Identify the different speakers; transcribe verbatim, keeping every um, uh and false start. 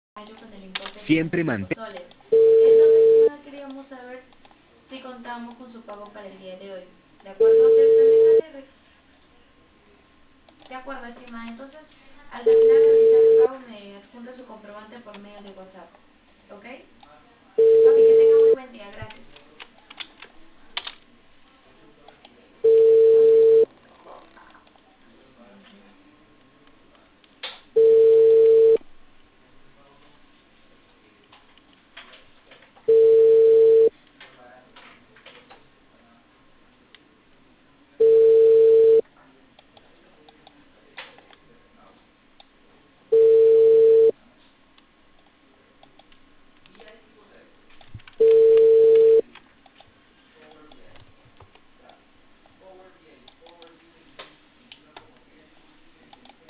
Speaker 1: año con el importe de
Speaker 2: Siempre
Speaker 1: setenta y cinco
Speaker 2: mantén.
Speaker 1: soles. Entonces, estimada, queríamos saber si contamos con su pago para el día de hoy. ¿De acuerdo? Ustedes también le... De acuerdo, estimada. Entonces, al terminar de realizar el pago me